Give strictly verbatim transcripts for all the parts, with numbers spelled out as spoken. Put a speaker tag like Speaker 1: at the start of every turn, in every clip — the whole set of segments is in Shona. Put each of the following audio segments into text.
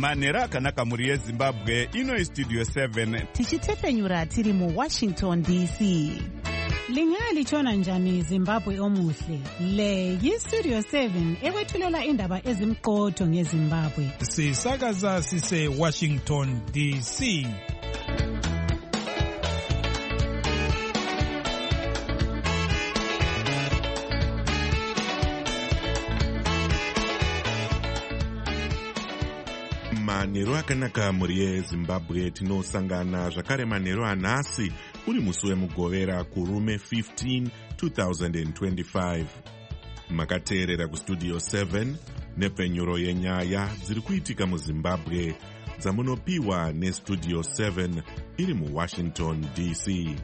Speaker 1: manhero akanaka mhuri yezimbabwe. Ino Studio seven
Speaker 2: tichitepfenyura tiri muWashington D C.
Speaker 3: Lingalitshona njani Zimbabwe omuhle? Le yiStudio seven ekwethulela indaba ezimqotho ngeZimbabwe.
Speaker 4: Sisakaza sise Washington D C.
Speaker 5: Manhero akanaka mhuri yeZimbabwe, tinosangana zvakare manhero anhasi uri musi wemugovera kurume fifteen twenty twenty-five. Makateerera kuStudio seven nepfenyuro yenyaya dziri kuitika muZimbabwe dzamunopiwa neStudio seven iri muWashington D C.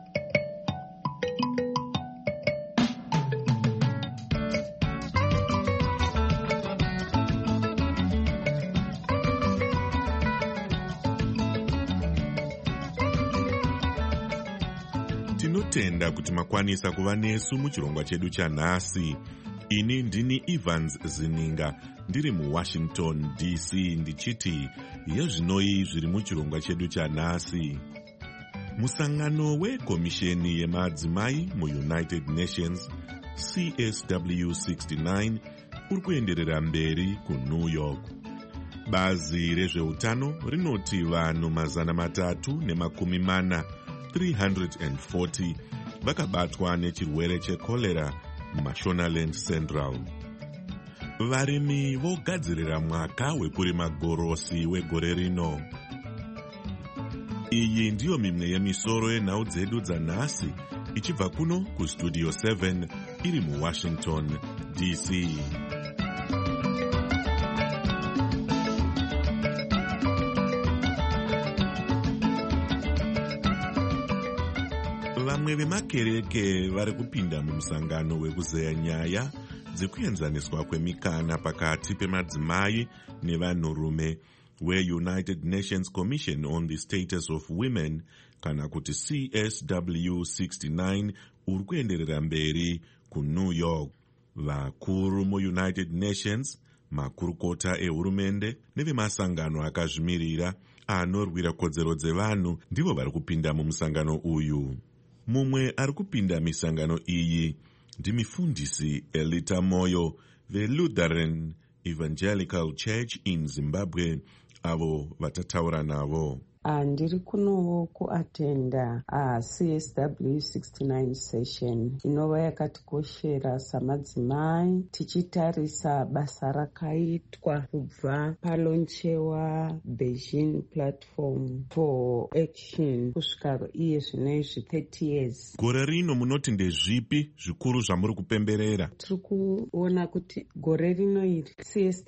Speaker 5: Tinotenda kuti makwanisa kuva nesu muchirongwa chedu chanhasi. Ini ndini Evans Zininga ndiri muWashington D C ndichiti yezvinoi zviri muchirongwa chedu chanhasi. Musangano wekomisheni yemadzimai muUnited Nations C S W sixty-nine uri kuenderera mberi kuNew York. Bazi rezveutano rinoti vanhu mazana matatu nemakumi mana three hundred forty vakabatwa nechirwere chekolera muMashonaland Central. Varimi vogadzirira mwaka wekurima gorosi wegore rino. Iyi ndiyo mimwe yemisoro yenhau dzedu dzanhasi ichibva kuno kuStudio seven iri muWashington D C. Vamwe vemakereke vari kupinda mumusangano wekuzeya nyaya dzekuenzaniswa kwemikana pakati pemadzimai nevanhurume weUnited Nations Commission on the Status of Women kana kuti C S W sixty-nine uri kuenderera mberi kuNew York. Vakuru muUnited Nations, makurukota ehurumende nevemasangano akazvimirira anorwira kodzero dzevanhu ndivo vari kupinda mumusangano uyu. Mumwe ari kupinda misangano iyi ndimufundisi Elita Moyo veLutheran Evangelical Church in Zimbabwe, avo vatataura navo.
Speaker 6: Ndiri kunowo kuatenda a C S W sixty-nine session inova yakatikoshera samadzimai tichitarisa basa rakaitwa kubva palonchewa Beijing Platform for Action kusvika iye zvinoizvi thirty years.
Speaker 5: Gore rino munoti ndezvipi zvikuru zvamuri kupemberera?
Speaker 6: Tiri kuona kuti gore rino iri C S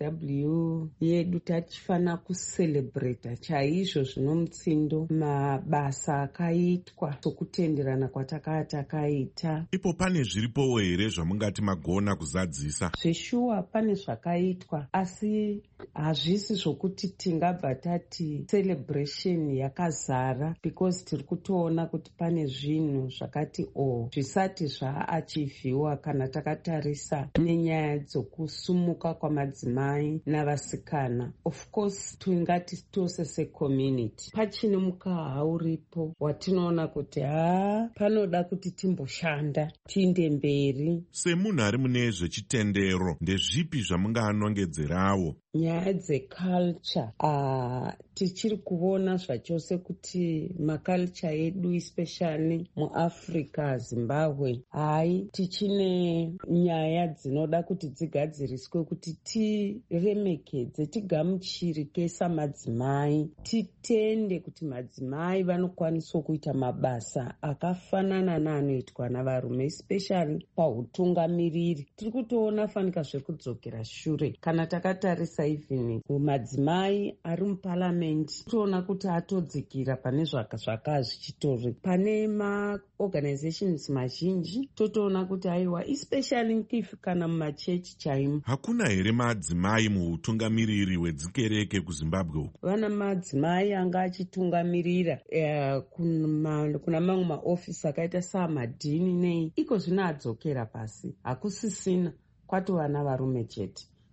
Speaker 6: W yedu tachifana kucelebrata chaizvo zvino mutsindo mabasa akaitwa sokutenderana kwatakaya takaita.
Speaker 5: Ipo pane zviripowo here zvamungati magona kuzadzisa?
Speaker 6: Zveshuwa pane zvakaitwa asi hazvisi zvokuti tingabva tati celebration yakazara, because tiri kutoona kuti pane zvinhu zvakati o zvisati zvaachivhiwa kana takatarisa nenyaya dzokusumuka kwamadzimai navasikana. Of course tingati tose secommunity pachine mukaha uripo watinoona kuti haa panoda kuti timboshanda tiinde mberi.
Speaker 5: Semunhu ari mune zvechitendero, ndezvipi zvamungaanongedzerawo?
Speaker 6: Nyaya dzeculture uh, tichiri kuona zvachose kuti maculture edu especially muAfrica, Zimbabwe, hai tichine nyaya dzinoda kuti dzigadziriswe kuti tiremekedze, tigamuchirike samadzimai, titende kuti madzimai vanokwaniswa kuita mabasa akafanana neanoitwa navarume especially pautungamiriri. Tiri kutoona fanika zvekudzokera shure kana takatarisa even madzimai ari muparliament, toona kuti atodzikira pane zvaka zvichitori pane maorganizations mazhinji, totoona kuti aiwa especially if kana mumachechi chaimo.
Speaker 5: Hakuna here madzimai muutungamiriri hwedzikereke kuZimbabwe uku?
Speaker 6: Vana madzimai anga achitungamirira uh, kuna, kuna mamwe maofisi akaita samadhini nei, iko zvino adzokera pasi, hakusisina kwato vana varume chete.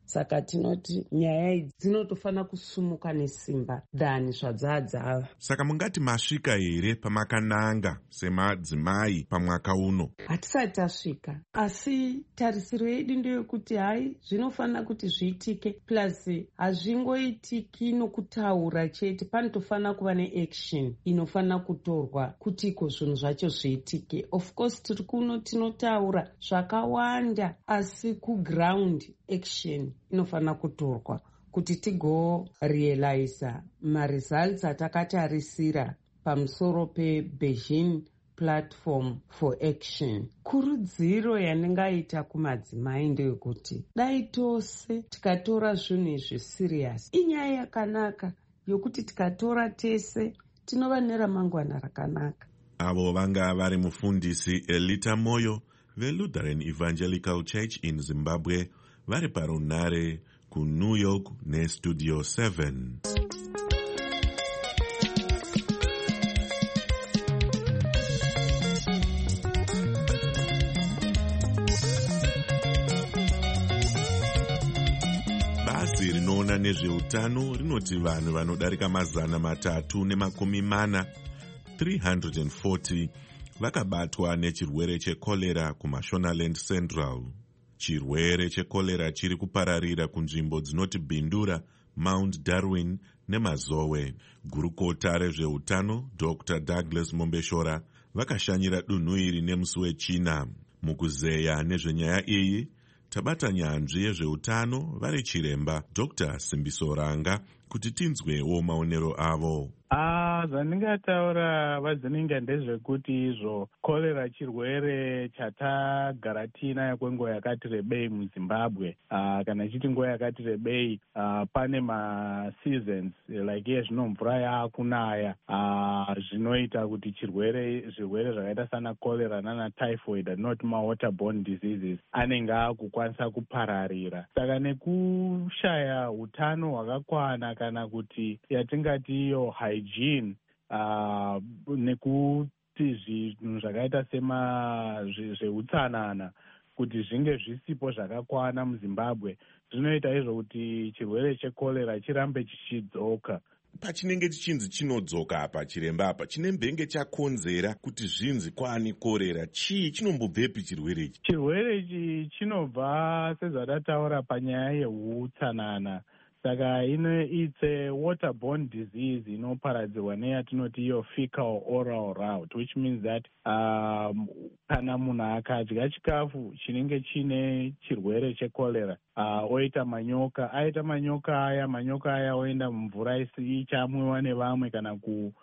Speaker 6: saka tinoti nyaya idzi dzinotofanira kusumuka nesimba than zvadzadzava.
Speaker 5: Saka mungati masvika here pamakananga semadzimai pamwaka uno?
Speaker 6: Hatisati tasvika, asi tarisiro yedu ndeyekuti hai zvinofanira kuti zviitike, plus hazvingoitiki nokutaura chete, panotofanira kuva neaction inofanira kutorwa kuti iko zvinhu zvacho zviitike. Of course tiri kuno tinotaura zvakawanda, asi kuground action inofanira kutorwa kuti tigorealize maresults atakatarisira pamusoro peBeijing Platform for Action. Kurudziro yandingaita kumadzimai ndeyekuti dai tose tikatora zvinhu izvi serious. Inyaya yakanaka yokuti tikatora tese tinova neramangwana rakanaka.
Speaker 5: Avo vanga vari mufundisi Elita Moyo veLutheran Evangelical Church in Zimbabwe vari parunare kuNew York neStudio seven. Bazi rinoona nezveutano rinoti vanhu vanodarika mazana matatu nemakumi mana three hundred forty vakabatwa nechirwere chekorera kuMashonaland Central. Chirwere chekorera chiri kupararira kunzvimbo dzinoti Bindura, Mount Darwin neMazowe. Gurukota rezveutano Doctor Douglas Mombeshora vakashanyira dunhu iri nemusi wechina. Mukuzeya nezvenyaya iyi tabata nyanzvi yezveutano vari chiremba Doctor Simbiso Ranga kuti tinzwewo maonero avo.
Speaker 7: Ah, zvandingataura vadzininga ndezvekuti izvo korera chirwere chatagara tinayo kwenguva yakati rebei muZimbabwe. Ah, kana ichiti nguva yakati rebei, ah, pane maseasons like iye zvino mvura yaakunaya, ah, zvinoita kuti chirwere zvirwere zvakaita sana korera nana typhoid, not ma-waterborne diseases, anenge akukwanisa kupararira. Saka nekushaya utano hwakakwana kana kuti yatingati iyo hygiene, uh, nekuti zvinhu zvakaita sema zveutsanana kuti zvinge zvisipo zvakakwana muZimbabwe zvinoita izvo kuti chirwere chekorera chirambe chichidzoka.
Speaker 5: Pachinenge chichinzi chinodzoka apa chiremba apa chinembenge chakonzera kuti zvinzi kwani korera, chii chinombobvepi chirwere ichi?
Speaker 7: Chirwere ichi chinobva sezvatataura panyaya yeutsanana. Saka ino it's a waterborne disease inoparadzirwa neyatinoti iyo fecal oral route, which means that um, kana munhu akadya chikafu chinenge chine chirwere chekorera, uh, oita manyoka, aita manyoka aya, manyoka aya oenda mumvura ichamwiwa nevamwe kana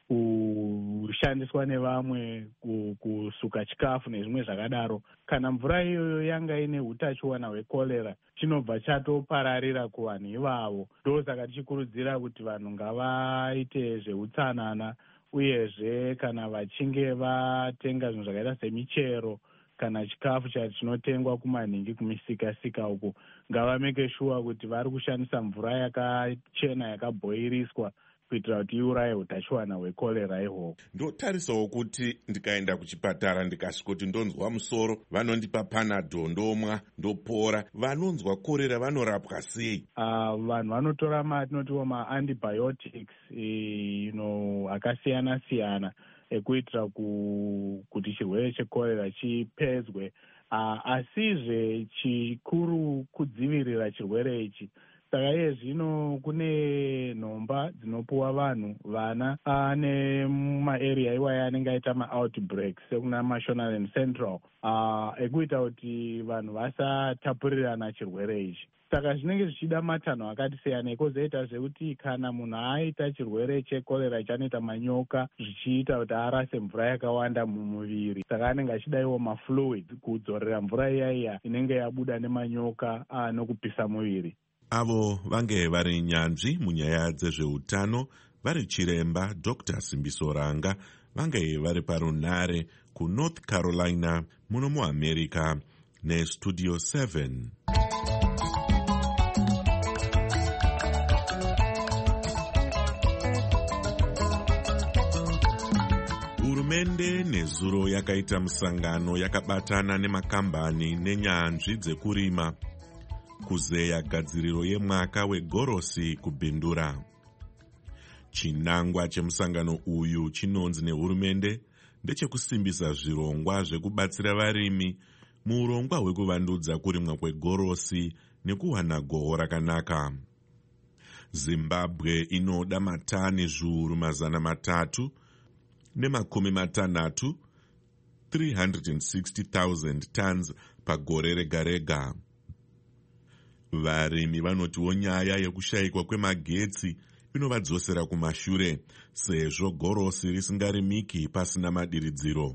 Speaker 7: kushandiswa nevamwe kusuka chikafu nezvimwe zvakadaro. Kana mvura iyoyo yanga ine utachiona hwekorera, chinobva chatopararira kuvanhu ivavo. Ndosaka tichikurudzira kuti vanhu ngavaite zveutsanana, uyezve kana vachinge vatenga zvinhu zvakaita semichero kana chikafu chinotengwa kumanhingi kumisikasika uko, ngavameke shuwa kuti vari kushandisa mvura yakachena yakabhoiriswa kuitira kuti iuraye utachiwana hwekorera ihwohwo.
Speaker 5: Ndotarisawo kuti ndikaenda kuchipatara ndikasvika kuti ndonzwa musoro, vanondipa panadol ndomwa ndopora. Vanonzwa korera vanorapwa sei?
Speaker 7: Uh, vanhu vanotora matinotiwo maantibiotics e, you know, akasiyana siyana ekuitira ku, kuti chirwere chekorera chipedzwe, uh, asizve chikuru kudzivirira chirwere ichi. Saka iye zvino kune nhomba dzinopuwa vanhu vana ane mumaarea iwaya anenge aita ma-outbreaks sekuna Mashonaland Central, uh, ekuita kuti vanhu vasatapurirana chirwere ichi. Saka zvinenge zvichida matanho akati siyana ekozoita zvekuti kana munhu aita chirwere chekorera chanoita manyoka zvichiita kuti arase mvura yakawanda mumuviri, saka anenge achidaiwo mafluids kudzorera mvura iya iya inenge yabuda nemanyoka uh, nokupisa muviri.
Speaker 5: Avo vange vari nyanzvi munyaya dzezveutano vari chiremba Doctor Simbiso Ranga vange vari parunare kuNorth Carolina muno muAmerica neStudio seven. Hurumende nezuro yakaita musangano yakabatana nemakambani nenyanzvi dzekurima kuzeya gadziriro yemwaka wegorosi kubhindura. Chinangwa chemusangano uyu chinonzi nehurumende ndechekusimbisa zvirongwa zvekubatsira varimi muurongwa hwekuvandudza kurimwa kwegorosi nekuwana goho rakanaka. Zimbabwe inoda matani zviuru mazana matatu nemakumi matanhatu three hundred sixty thousand tons pagore rega rega. Varimi vanotiwo nyaya yekushayikwa kwemagetsi inovadzosera kumashure sezvo gorosi risingarimiki pasina madiridziro.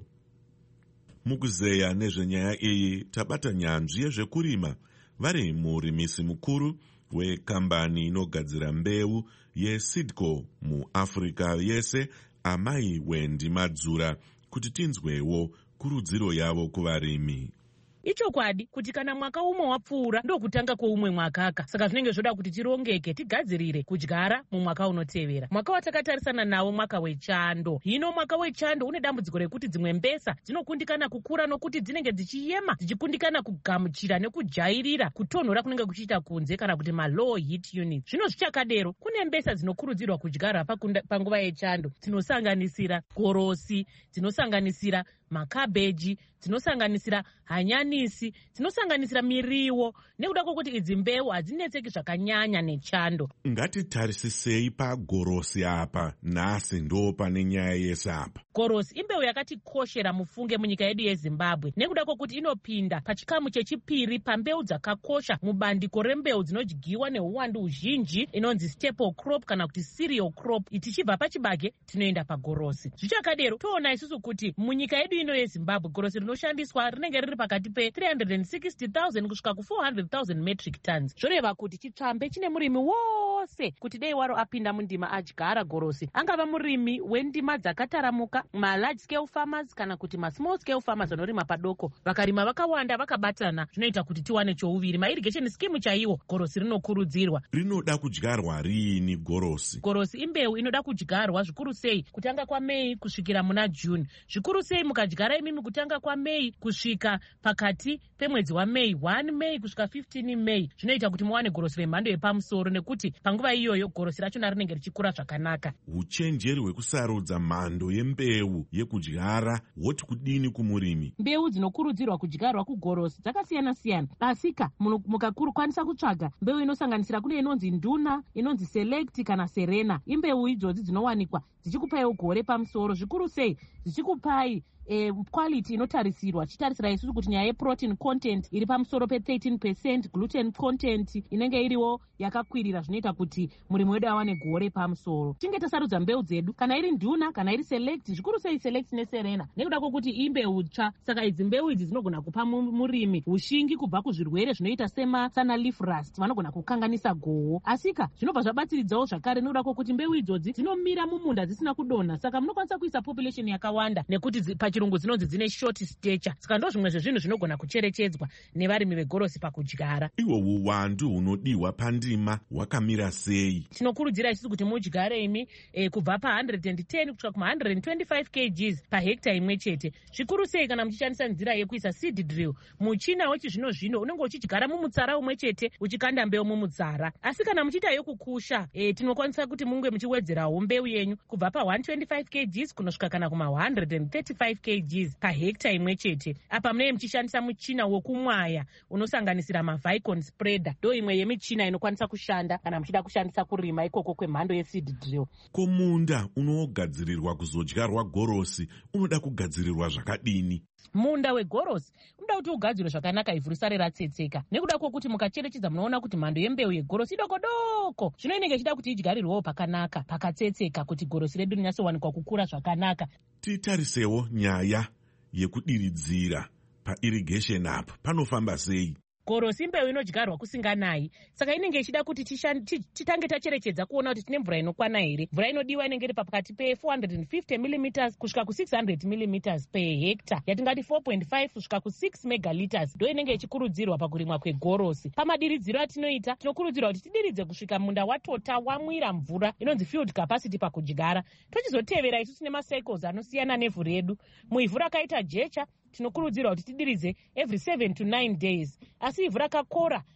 Speaker 5: Mukuzeya nezvenyaya iyi tabata nyanzvi yezvekurima vari murimisi mukuru wekambani inogadzira mbeu yeSeedco muAfrica yese, Amai Wendi Madzura, kuti tinzwewo kurudziro yavo kuvarimi.
Speaker 8: Ichokwadi kuti kana mwaka umwe wapfuura ndokutanga kweumwe mwakaka, saka zvinenge zvoda kuti tirongeke tigadzirire kudyara mumwaka unotevera. Mwaka watakatarisana nawo mwaka wechando. Hino mwaka wechando une dambudziko rekuti dzimwe mbesa dzinokundikana kukura nokuti dzinenge dzichiyema, dzichikundikana kugamuchira nekujairira kutonhora kunenge kuchiita kunze kana kuti ma low heat unit. Zvino zvichakadero kune mbesa dzinokurudzirwa kudyara panguva yechando, dzinosanganisira gorosi, dzinosanganisira makabeji, dzinosanganisira hanyanisi, dzinosanganisira miriwo, nekuda kwokuti idzi mbeu hadzinetseki zvakanyanya nechando.
Speaker 5: Ngatitarisisei pagorosi apa, nhasi ndo pane nyaya yese apa.
Speaker 8: Gorosi imbeu yakati koshera mufunge munyika yedu yeZimbabwe, nekuda kwokuti inopinda pachikamu chechipiri pambeu dzakakosha mubandiko rembeu dzinodyiwa neuwandu huzhinji inonzi staple crop kana kuti cereal crop. Tichibva pachibage tinoenda pagorosi. Zvichakadero toona isusu kuti munyika yedu ino yeZimbabwe gorosi rinoshandiswa rinenge riri pakati pe three hundred sixty thousand kusvika ku four hundred thousand metric tons. Zvoreva kuti chitsvambe chine murimi wose kuti dei waro apinda mundima adyara gorosi, angava murimi wendima dzakataramuka, ma large scale farmers kana kuti ma small scale farmers vanorima padoko, vakarima vakawanda vakabatana, zvinoita kuti tiwane chouviri. Ma irrigation scheme chaiwo gorosi rinokurudzirwa.
Speaker 5: Rinoda kudyarwa rini gorosi?
Speaker 8: Gorosi imbeu inoda kudyarwa zvikuru sei kutanga kwa Mei kusvikira muna June. Zvikuru sei mukadyara imimi kutanga kwa Mei kusvika pakati pemwedzi wa Mei, one Mei kusvika fifteen Mei, zvinoita kuti muwane gorosi remhando yepamusoro, nekuti panguva iyoyo gorosi rachona rinenge richikura zvakanaka.
Speaker 5: Uchenjeri hwekusarudza mhando yembeu yekudyara hoti kudini kumurimi?
Speaker 8: Mbeu dzinokurudzirwa kudyarwa kugorosi dzakasiyana siyana, asika mukakwanisa kutsvaga mbeu inosanganisira kune inonzi nduna, inonzi select kana serena. Imbeu idzodzi dzinowanikwa dzichikupaiwo gore pamusoro, zvikuru sei dzichikupai E, quality inotarisirwa, chitarisira isusu kuti nyaya yeprotein content iri pamusoro pe thirteen percent, gluten content inenge iriwo yakakwirira, zvinoita kuti murimi wedu awane gore pamusoro. Tinge tasarudza mbeu dzedu, kana iri nduna kana iri select, zvikuru sei select neserena, nekuda kwokuti imbeu tsva, saka idzi mbeu idzi dzinogona kupa murimi hushingi kubva kuzvirwere zvinoita sema sana leaf rust, vanogona kukanganisa goho. Asika zvinobva zvabatsiridzawo zvakare nekuda kwokuti mbeu idzodzi dzinomira mumunda dzisina kudonha, saka munokwanisa kuisa population yakawanda nekuti pachirungu dzinonzi dzine short stature, saka ndo zvimwe zvezvinhu zvinogona kucherechedzwa nevarimi vegorosi pakudyara.
Speaker 5: Iwo uwandu hunodiwa pandima hwakamira sei?
Speaker 8: Tinokurudzira isusu kuti mudyare imi e, kubva pa one hundred ten kusvika kuma one hundred twenty-five kilograms pa hekta imwe chete. Zvikuru sei kana muchishandisa nzira yekuisa seed drill. Muchina wechizvino zvino unenge uchidyara mumutsara umwe chete uchikanda mbeu mumutsara. Asi kana muchiita yokukusha, e, tinokwanisa kuti munge muchiwedzerawo mbeu yenyu kubva pa one hundred twenty-five kilograms kunosvika kana kuma one hundred thirty-five kilograms pa hekta imwe chete. Apa munenge muchishandisa muchina wokumwaya unosanganisira ma Vicon spreader, ndo imwe yemichina inokwanisa kushanda kana muchida kushandisa kurima ikoko kwemhando yeseed drill.
Speaker 5: Komunda unogadzirirwa kuzodyarwa gorosi unoda kugadzirirwa zvakadini?
Speaker 8: Munda wegorosi unoda kuti ugadzirwe zvakanaka, ivhu risare ratsetseka, nekuda kwokuti mukacherechedza munoona kuti mhando yembeu yegorosi idoko doko, zvino inenge ichida kuti idyarirwewo pakanaka pakatsetseka kuti gorosi redu rinyatsowanikwa kukura zvakanaka.
Speaker 5: Titarisewo nyaya yekudiridzira pairrigation apa, panofamba sei?
Speaker 8: Gorosi imbeu inodyarwa kusinganayi, saka inenge ichida kuti titange tacherechedza kuona kuti tine mvura inokwana here. Mvura inodiwa inenge iri pakati pe four hundred fifty millimeters kusvika ku six hundred millimeters per hectare, yatingati four point five kusvika ku six megaliters, ndo inenge ichikurudzirwa pakurimwa kwegorosi. Pamadiridziro atinoita tinokurudzirwa kuti tidiridze kusvika munda watota wamwira mvura, inonzi field capacity pakudyara. Tochizotevera isusu nemacycles anosiyana nevhu redu. Muivhu rakaita jecha tinokurudzirwa kuti tidiridze every seven to nine days, asi ivhu rakakora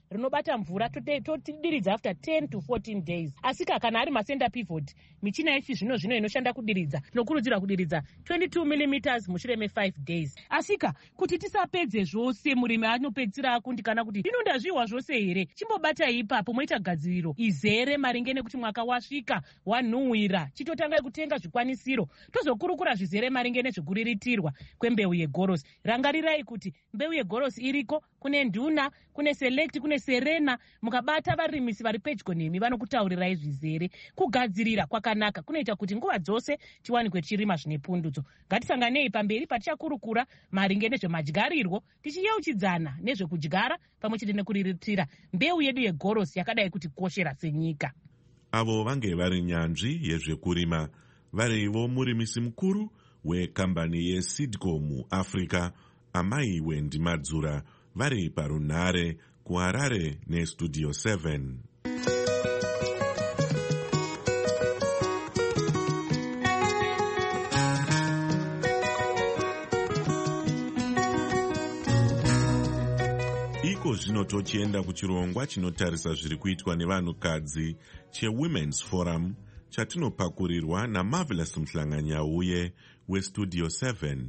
Speaker 8: rinobata mvura totidiridza after ten to fourteen days. Asika kana ari macenter pivot michina yechi zvino zvino inoshanda kudiridza tinokurudzira kudiridza twenty-two millimeters mushure me five days. Asika kuti tisapedze zvose murimi anopedzisira akundikana kuti inonda zviwa zvose here chimbobata ipapo moita gadziriro izere maringe nekuti mwaka wasvika wanhuhwira chitotanga kutenga zvikwanisiro tozokurukura zvizere maringe nezvekuriritirwa kwembeu yegorosi. Rangarirai kuti mbeu yegorosi iriko, kune nduna, kune select, kune serena. Mukabata varimisi vari pedyo nemi vanokutaurirai zvizere. Kugadzirira kwakanaka kunoita kuti nguva dzose tiwanikwe tichirima zvine pundudzo. Ngatisanganei pamberi patichakurukura maringe nezvemadyariro tichiyeuchidzana nezvekudyara pamwe chete nekuriritira mbeu yedu yegorosi yakadai kuti koshera senyika.
Speaker 5: Avo vange vari nyanzvi yezvekurima, varivo murimisi mukuru wekambani yeSeedco muAfrica, Amai Wendi Madzura, vari parunhare kuHarare neStudio seven. Iko zvino tochienda kuchirongwa chinotarisa zviri kuitwa nevanhukadzi cheWomen's Forum chatinopakurirwa naMarvelous Mhlanganyauye weStudio seven.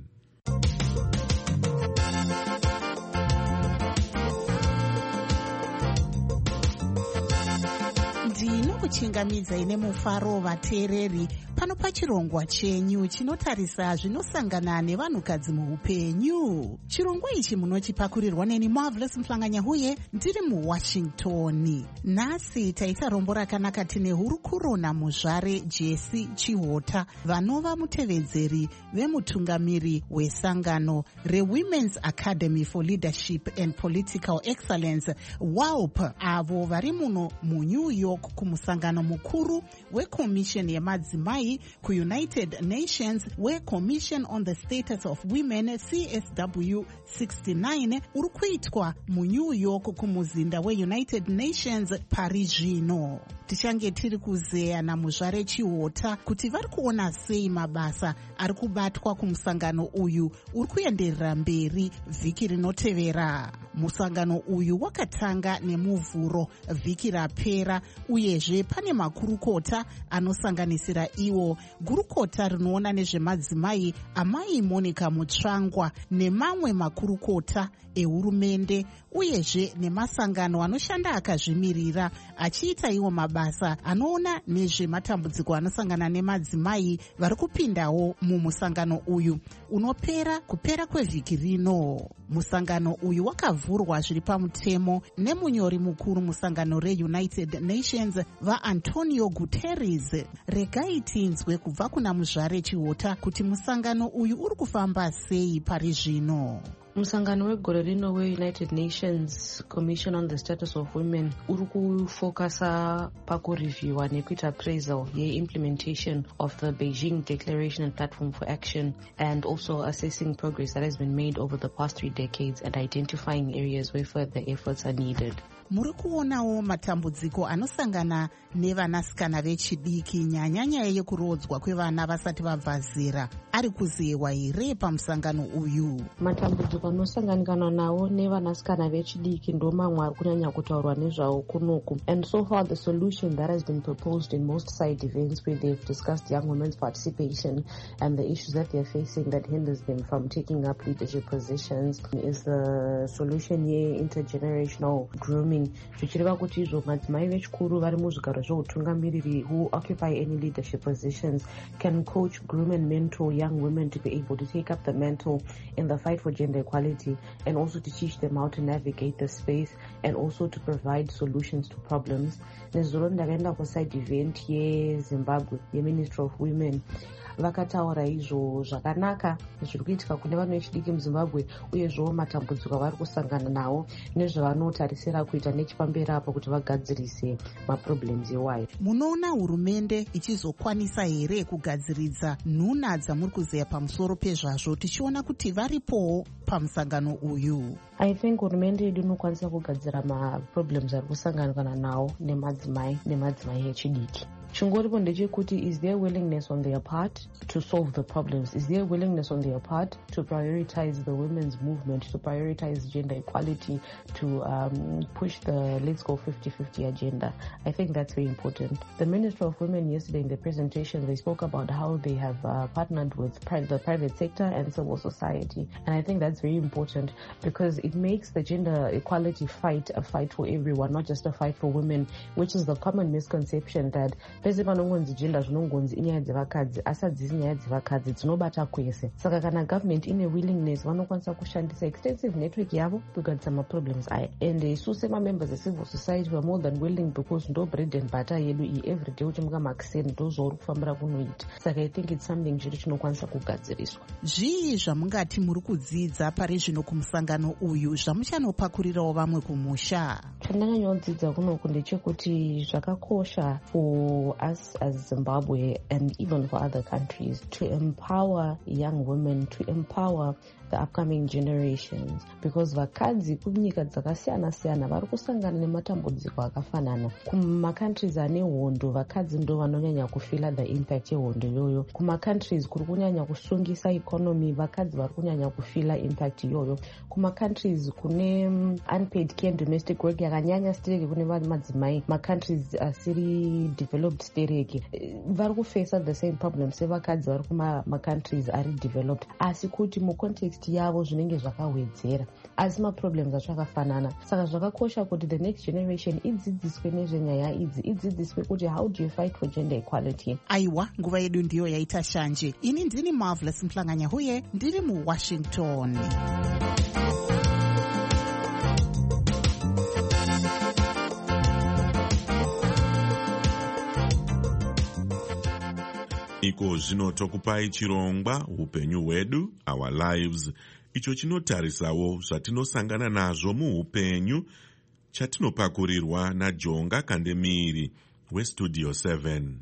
Speaker 2: ndinokuchingamidza ine mufaro vateereri pano pachirongwa chenyu chinotarisa zvinosangana nevanhukadzi muupenyu. Chirongwa ichi munochipakurirwa neni Marvelous Mhlanganyauye ndiri muWashington. Nhasi taita rombo rakanaka tine hurukuro naMuzvare Jesse Chihota vanova mutevedzeri vemutungamiri wesangano reWomen's Academy for Leadership and Political Excellence W A U P, avo vari muno muNew York kumusangano mukuru weCommission yemadzimai kuUnited Nations weCommission on the Status of Women C S W sixty-nine uri kuitwa muNew York kumuzinda weUnited Nations pari zvino. Tichange tiri kuzeya naMuzvare Chihota kuti vari kuona sei mabasa ari kubatwa kumusangano uyu uri kuenderera mberi vhiki rinotevera. Musangano uyu wakatanga nemuvhuro vhiki rapera, uyezve pane makurukota anosanganisira iwo gurukota rinoona nezvemadzimai Amai Monica Mutsvangwa nemamwe makurukota ehurumende, uyezve nemasangano anoshanda akazvimirira achiita iwo mabasa anoona nezvematambudziko anosangana nemadzimai vari kupindawo mumusangano uyu unopera kupera kwevhiki rino. Musangano uyu wakavhurwa zviri pamutemo nemunyori mukuru musangano reUnited Nations vaAntonio Guterres. Regai tinzwe kubva kuna Muzvare Chihota kuti musangano uyu uri kufamba sei pari zvino.
Speaker 9: Musangano wegore rino weUnited Nations Commission on the Status of Women uri kufokasa pakureviewa nekuita appraisal ye-implementation of the Beijing Declaration and Platform for Action, and also assessing progress that has been made over the past three decades and identifying areas where further efforts are needed.
Speaker 2: Muri kuonawo matambudziko anosangana nevanasikana vechidiki, nyanyanya yekurodzwa kwevana vasati vabva zera, ari kuzewa here pamusangano uyu?
Speaker 9: Matambudziko anosanganikana nawo nevanasikana vechidiki ndo mamwe ari kunyanya kutaurwa nezvawo kunoku. And so far the solution that has been proposed in most side events where they've discussed young women's participation and the issues that they're facing that hinders them from taking up leadership positions is the solution ye intergenerational grooming. Zvichireva kuti izvo madzimai vechikuru vari muzvigaro zveutungamiriri who occupy any leadership positions can coach, groom and mentor young women to be able to take up the mantle in the fight for gender equality, and also to teach them how to navigate the space and also to provide solutions to problems. Nezuro ndakaenda kuside event yeZimbabwe yeMinistry of Women vakataura izvo zvakanaka zviri kuitika kune vanhu vechidiki muZimbabwe, uyezvo matambudziko avari kusangana nawo nezvavanotarisira kuita nechipamberi apo kuti vagadzirise maproblems ewife.
Speaker 2: Munoona hurumende ichizokwanisa here kugadziridza nhuna dzamuri kuzeya pamusoro pezvazvo, tichiona kuti varipowo pamusangano uyu?
Speaker 9: I think hurumende yedu inokwanisa kugadzira maproblems ari kusanganikana nawo nemadzimai nemadzimai echidiki. chingoripo ndechekuti is there willingness on their part to solve the problems? Is there willingness on their part to prioritize the women's movement, to prioritize gender equality, to um, push the let's go fifty fifty agenda? I think that's very important. The Minister of Women yesterday in the presentation, they spoke about how they have uh, partnered with pri- the private sector and civil society. And I think that's very important because it makes the gender equality fight a fight for everyone, not just a fight for women, which is the common misconception that pese panongonzi gender zvinongonzi inyaya dzevakadzi asi hadzisi nyaya dzevakadzi dzinobata kwese. Saka kana government ine willingness vanokwanisa kushandisa extensive network yavo kugadzisa maproblems aya. And isu semamembers ecivil society were more than willing because ndo bread and butter yedu iyi everyday uchimuka makiseni ndo zvauri kufambira kunoita. Saka I think it's something chiri chinokwanisa kugadziriswa.
Speaker 2: Zvii zvamungati muri kudzidza pari zvino kumusangano uyu zvamuchanopakurirawo vamwe kumusha?
Speaker 9: Chandakanyadzidza kunoku ndechekuti zvakakosha for us as Zimbabwe and even for other countries to empower young women, to empower the upcoming generations, because vakadzi kunyika dzakasiyana siyana vari kusangana nematambudziko akafanana. Kumacountries ane hondo vakadzi ndo vanonyanya kufila the impact yehondo iyoyo. Kumacountries kuri kunyanya kusungisa economy vakadzi vari kunyanya kufila impact iyoyo. Kumacountries kune unpaid care and domestic work yakanyanya stereke kune madzimai, macountries asiri developed stereke vari kufesa the same problem sevakadzi vari kumacountries ari developed, asi kuti mu context yavo zvinenge zvakawedzera asi maproblems acho akafanana. Saka zvakakosha kuti the next generation idzidziswe nezvenyaya idzi, idzidziswe kuti how do you fight for gender equality.
Speaker 2: Aiwa, nguva yedu ndiyo yaita shanje. Ini ndini Marvelous Mhlanganya huye ndiri muWashington.
Speaker 5: Iko zvino tokupai chirongwa upenyu hwedu, our lives, icho chinotarisawo zvatinosangana nazvo muupenyu, chatinopakurirwa naJonga Kandemiri weStudio seven.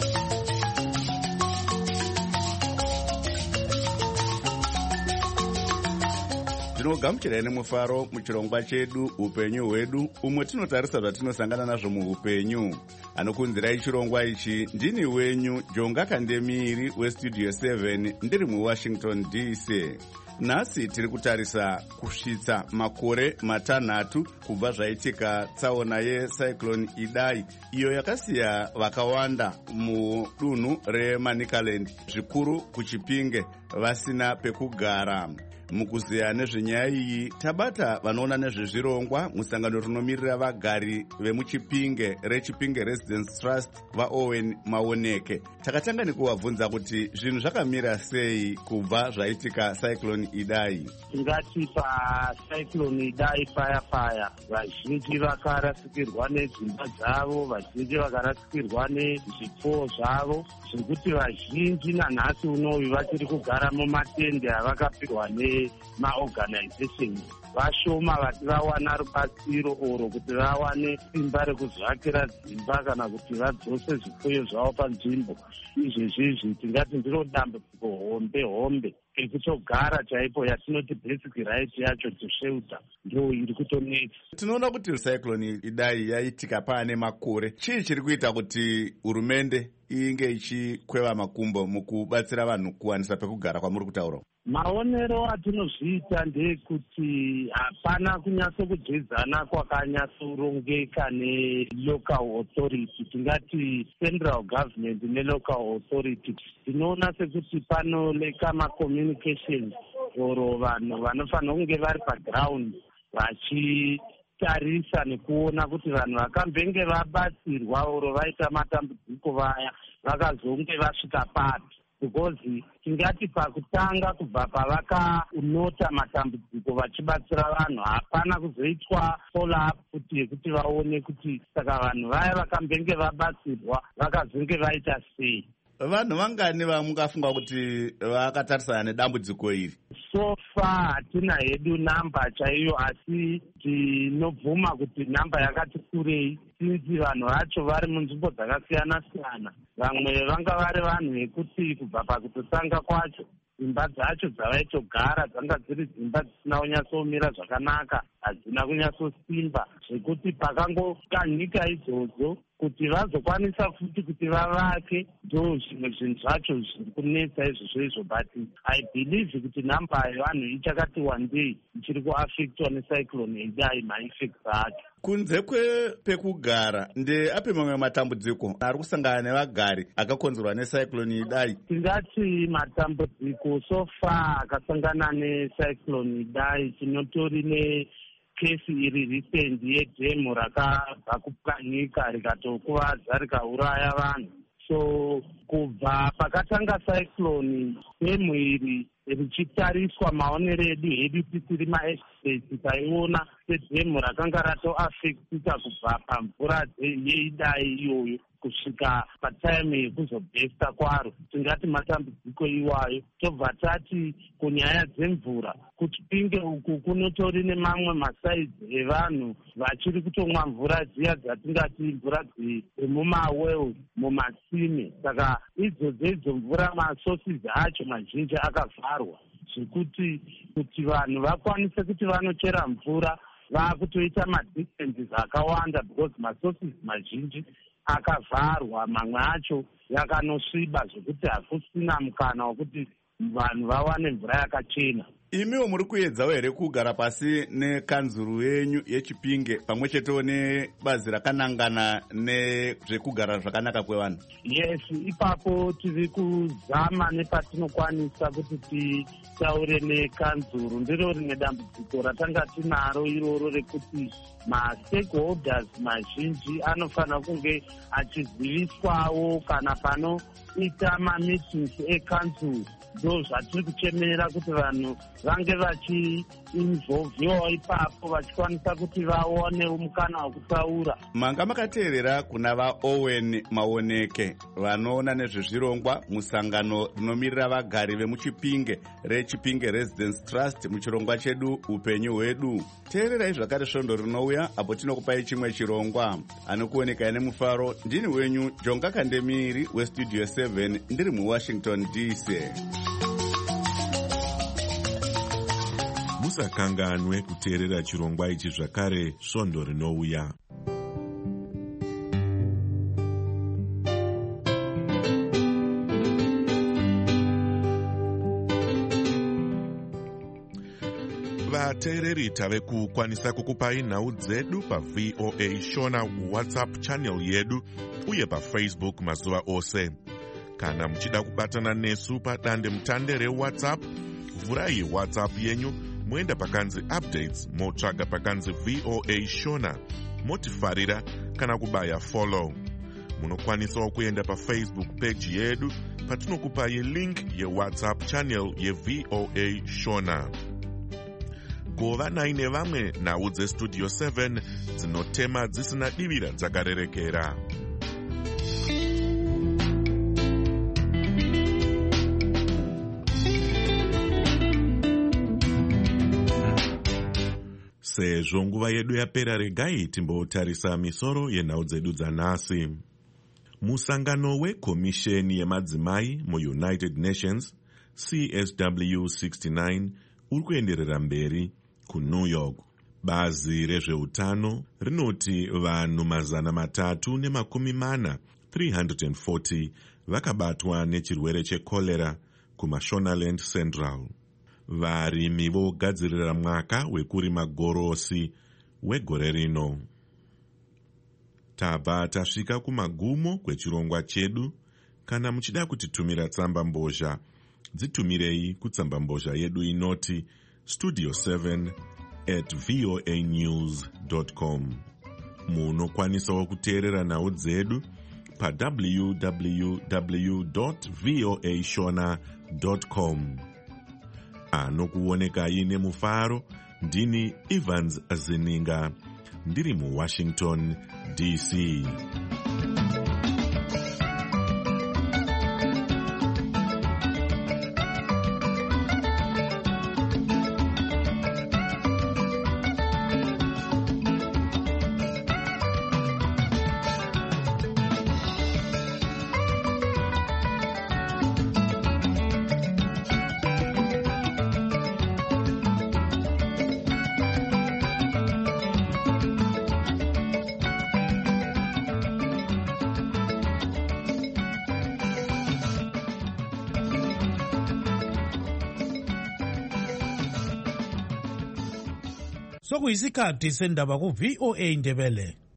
Speaker 1: Tinogamuchirai nemufaro muchirongwa chedu upenyu hwedu, umwe tinotarisa zvatinosangana nazvo muupenyu. Anokunzirai chirongwa ichi ndini wenyu Jonga Kandemiri weStudio seven ndiri muWashington D C. Nhasi tiri kutarisa kusvitsa makore matanhatu kubva zvaitika tsaona yecyclone Idai iyo yakasiya vakawanda mudunhu reManicaland, zvikuru kuChipinge, vasina pekugara. Mukuziya nezvenyaya iyi tabata vanoona nezvezvirongwa musangano rinomirira vagari vemuChipinge reChipinge Residence Trust vaOwen Maoneke. Takatanga nekuvabvunza kuti zvinhu zvakamira sei kubva zvaitika cyclone Idai.
Speaker 10: Tingati pacyclone Idai fire fire vazhinji vakarasikirwa nedzimba dzavo, vazhinji vakarasikirwa nezvipfuwo zvavo, zvekuti vazhinji nanhasi unoyu vachiri kugara mumatende avakapirwa ne maorganization. Vashoma vati vawana rubatsiro oro kuti vawane simba rekuzvakira dzimba kana kuti vadzose zvipfuyo zvavo panzvimbo. Izvezvizvi tingati ndiro dambudziko hombe hombe ekutogara chaipo yatinoti basic right yacho to shelter ndo iri kutonetsa.
Speaker 1: Tinoona kuti cyclone Idai yaitika paane makore. Chii chiri kuita kuti hurumende inge ichikweva makumbo mukubatsira vanhu kuwanisa pekugara kwamuri kutaura?
Speaker 10: Maonero atinozviita ndekuti hapana kunyatsokudyidzana kwakanyatsorongeka nelocal authority, tingati central government nelocal authority. Tinoona sekuti panoleka macommunication oro vanhu vanofanira kunge vari paground vachitarisa nekuona kuti vanhu vakambenge vabatsirwa oro vaita matambudziko vaya vakazonge vasvika papi. Because tingati pakutanga kubva pavakaunota matambudziko vachibatsira vanhu hapana kuzoitwa follow up kuti yekuti vaone kuti saka vanhu vaya vakambenge vabatsirwa vakazonge vaita sei.
Speaker 1: Vanhu vangani vamungafunga kuti vakatarisana nedambudziko iri?
Speaker 10: So far hatina hedu namba chaiyo, asi tinobvuma kuti namba yakati kurei since vanhu vacho vari munzvimbo dzakasiyana siyana. Vamwe vanga vari vanhu vekuti kubva pakutotanga kwacho dzimba dzacho dzavaitogara dzanga dziri dzimba dzisina kunyatsomira zvakanaka, hadzina kunyatsosimba. zvekuti pakangokanyika idzodzo kuti vazokwanisa futi kuti vavake, ndo zvimwe zvinhu zvacho zviri kunetsa izvozvo izvo. But I believe kuti namba yevanhu ichakati wandei ichiri kuafectwa necyclone Idai maeffects acho.
Speaker 1: Kunze kwepekugara, ndeapi mamwe matambudziko ari kusangana nevagari akakonzerwa necyclone Idai?
Speaker 10: Tingati matambudziko so far akasangana necyclone Idai, tinotori ne kesi iri recent yedhemu rakabva kupwanyika rikatokuvadza rikauraya vanhu. So kubva pakatanga cyclone, demu iri richitariswa maonero edu hedu tisiri maexperts, taiona sedhemu rakanga ratoafectika kubva pamvura yeidai iyoyo kusvika patime yekuzobhesta kwaro. Tingati matambudziko iwayo. Tobva tati kunyaya dzemvura, kuChipinge uku kunotori nemamwe masaidzi evanhu vachiri kutomwa mvura dziya dzatingati mvura dzemumawells, mumatsime. Saka idzodzo idzo mvura masources acho mazhinji akavharwa, zvekuti kuti vanhu vakwanise kuti vanochera mvura vakutoita madistances akawanda because masources mazhinji akavharwa, mamwe acho yakanosviba zvekuti hakusina mukana wekuti vanhu vawane mvura yakachena.
Speaker 1: Imiwo muri kuedzawo here kugara pasi nekanzuru yenyu yeChipinge pamwe chetewo nebazi rakanangana nezvekugara zvakanaka kwevanhu?
Speaker 10: Yes, ipapo tiri kuzama nepatinokwanisa kuti titaure nekanzuru. Ndiro rimwe dambudziko ratanga tinaro iroro rekuti ma-stakeholders mazhinji anofanira kunge achiziviswawo kana panoita ma-meetings ekanzuru. Ndo zvatiri kuchemerera kuti vanhu vange vachiinvolviwawo ipapo vachikwanisa kuti vaone mukana wekutaura.
Speaker 1: Manga makateerera kuna vaOwen Maoneke vanoona nezvezvirongwa musangano rinomirira vagari vemuChipinge reChipinge Residence Trust muchirongwa chedu upenyu hwedu. Teererai zvakare svondo rinouya apo tinokupai chimwe chirongwa. Anokuonekai nemufaro ndini wenyu Jonga Kandemiri weStudio seven ndiri muWashington D C.
Speaker 5: Musakanganwe kuteerera chirongwa ichi zvakare svondo rinouya. Vateereri tave kukwanisa kukupai nhau dzedu pa V O A Shona WhatsApp channel yedu uye pa Facebook mazuva ose. Kana muchida kubatana nesu padande mutande reWhatsApp, vhurai WhatsApp yenyu moenda pakanzi updates, motsvaga pakanzi V O A Shona, motifarira kana kubaya follow. Munokwanisawo kuenda pa Facebook page yedu patinokupai link yeWhatsApp channel ye V O A Shona. Gova naine vamwe nhau dzeStudio seven dzinotema dzisina divira dzakarerekera. Sezvo nguva yedu yapera, regai timbotarisa misoro yenhau dzedu dzanhasi. Musangano wekomisheni yemadzimai muUnited Nations C S W sixty-nine uri kuenderera mberi kuNew York. Bazi rezveutano rinoti vanhu mazana matatu nemakumi mana three hundred forty vakabatwa nechirwere chekolera kuMashonaland Central. Varimi vogadzirira mwaka wekurima gorosi wegore rino. Tabva tasvika kumagumo kwechirongwa chedu. Kana muchida kutitumira tsamba mbozha, dzitumirei kutsamba mbozha yedu inoti studio seven at voanews dot com. Munokwanisawo kuteerera nhau dzedu pa w w w dot voa shona dot com. Anokuonekai nemufaro ndini Evans Zininga ndiri muWashington D C.
Speaker 4: sokuyisikhathi sendaba ku-V O A Ndebele.